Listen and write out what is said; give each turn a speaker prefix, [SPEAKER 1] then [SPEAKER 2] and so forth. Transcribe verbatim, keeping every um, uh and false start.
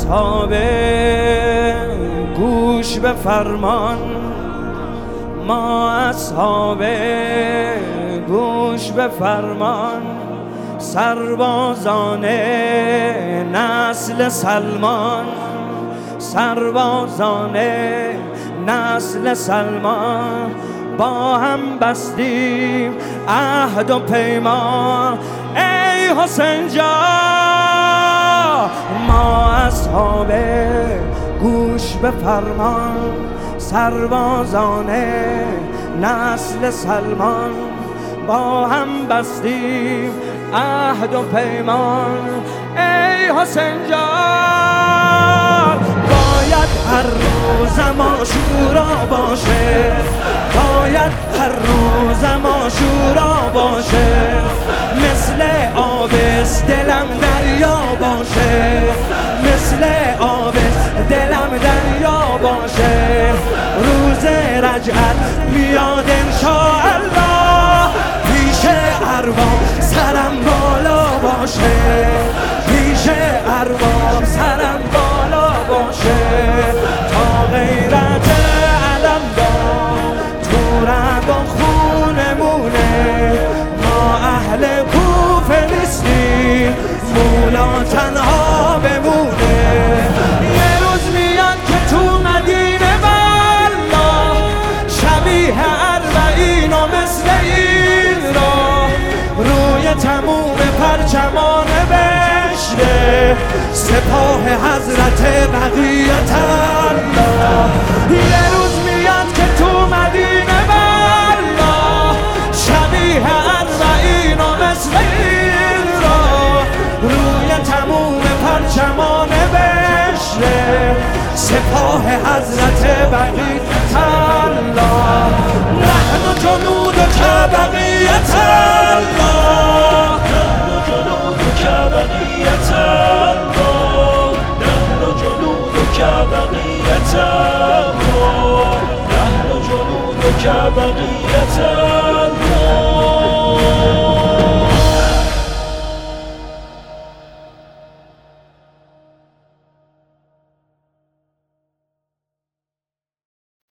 [SPEAKER 1] اصحاب گوش به فرمان، ما اصحاب گوش به فرمان، سربازان نسل سلمان، سربازان نسل سلمان، با هم بستیم عهد و پیمان. ای حسین جان، ما اصحاب گوش به فرمان، سربازان نسل سلمان، با هم بستیم عهد و پیمان. ای حسین جان، باید هر روز ما شورا باشه، باید هر روز ما شورا باشه، مثل آبس دلم دریا باشه، مثل آبس دلم دریا باشه. روز رجعت میاد انشاءالله، پیش ارباب سرم بالا باشه، پیش ارباب سرم بالا باشه. تا غیرت علم دار تو رگ و خونمونه، ما اهل کوفه نیستیم، مولا تنها بمونه. یه روز میاد که تو مدینه والا، شبیه اربعین و مثل این را، روی تموم پرچمان بشته سپاه حضرت بقیت الله. یه روز میاد که تو مدینه والا، شبیه اربعین و مثل این را، روی تموم پرچمان بشته سپاه حضرت بقیت الله. نحن جنود که بقیت الله، نحن جنود که بقیت الله، نحن جنود که بقیت الله، نحن جنود که بقیت الله.